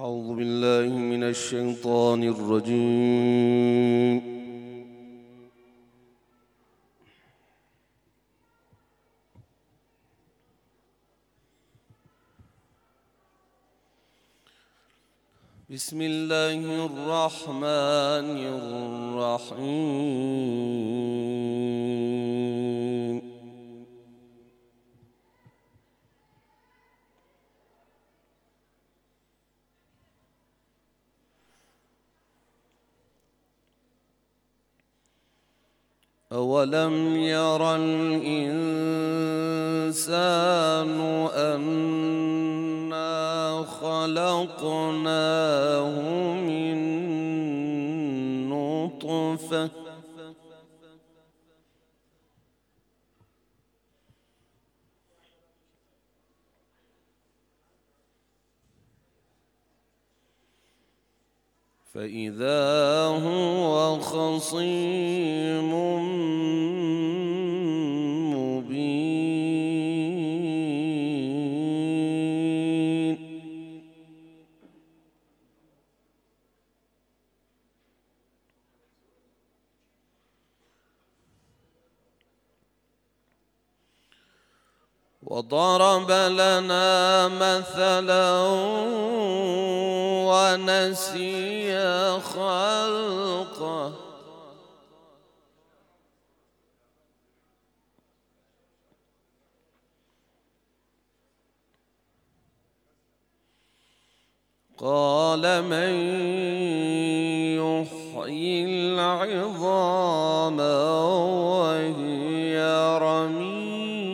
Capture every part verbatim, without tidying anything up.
أعوذ بالله من الشيطان الرجيم. بسم الله الرحمن الرحيم. أولم ير الإنسان أنا خلقناه من نطفة فإذا هو خصيم مبين. وضرب لنا مثلا ونسي خلقه قال من يحيي العظام وهي رميم.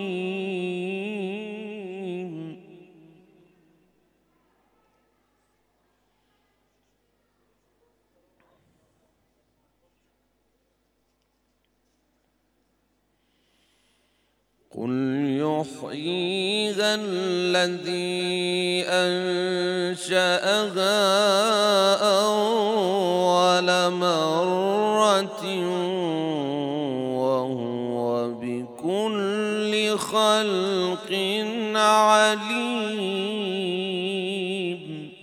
قل يحييها الذي أنشأها أول مرة وهو بكل خلق عليم.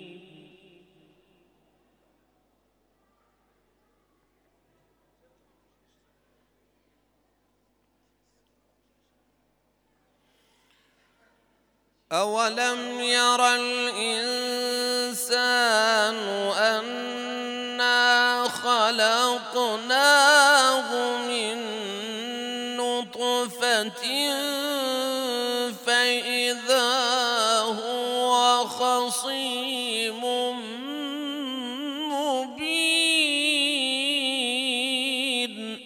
أولم ير الإنسان أنا خلقناه من نطفة فإذا هو خصيم مبين.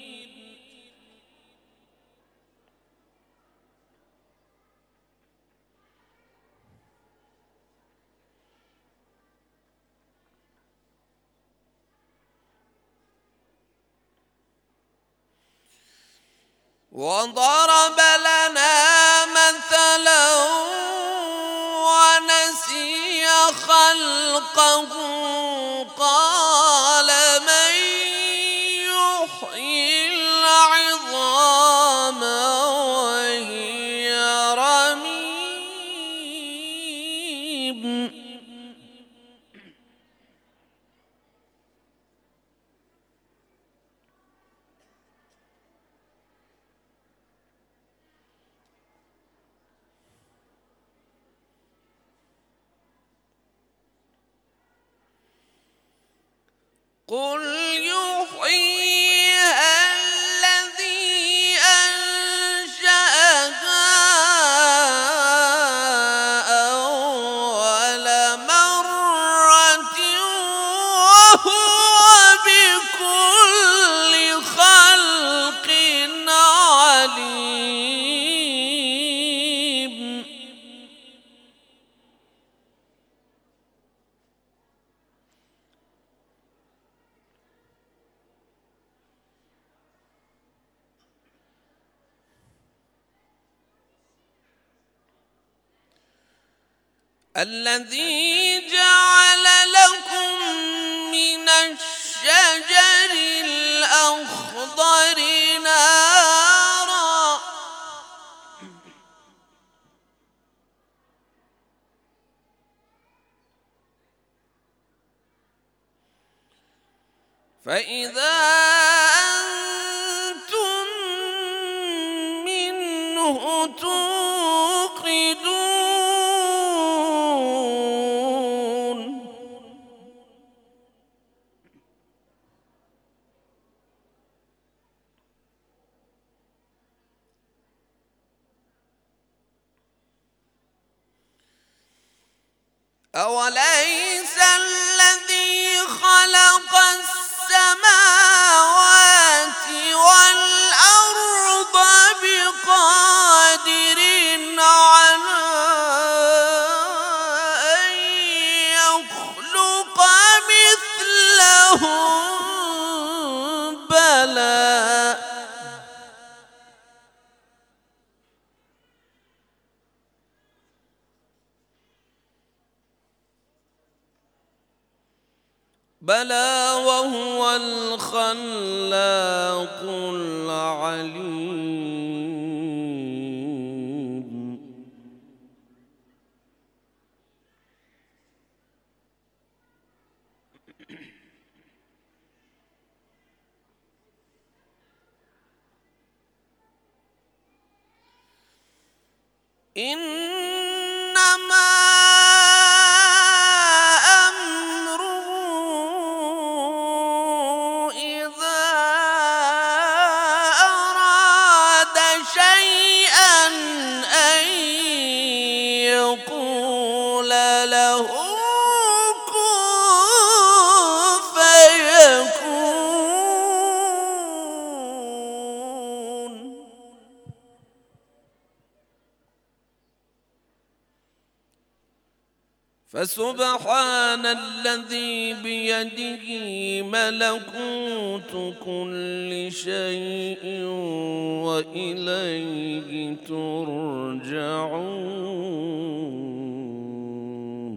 وضرب لنا مثلا ونسي خلقه قال من يحيي العظام وهي رميم. قل يحييها الذي أنشأها أول مرة وهو بكل خلق عليم. الذي جعل لكم من الشجر الأخضر نارا فإذا أنتم منه توقدون أوليس الذي خلق السماوات والأرض بقادر على أن يخلق مثلهم بلى بلى وهو الخلاق العليم إنما فسبحان الذي بيده ملكوت كل شيء وإليه ترجعون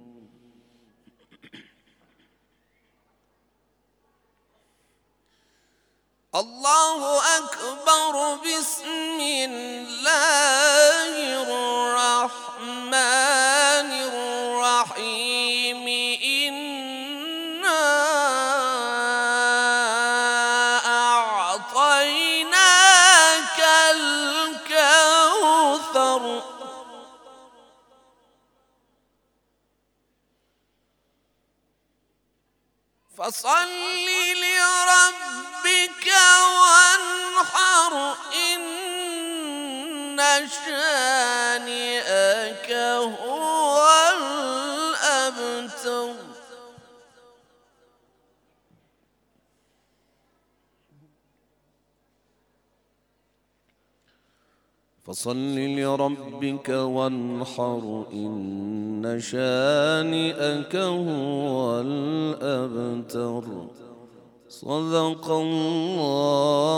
الله أكبر بسم الله الرحمن الرحيم إنا أعطيناك الكوثر فصل لربك وانحر إن شانئك هو الأبتر فصل لربك وانحر إن شانئك هو الأبتر صدق الله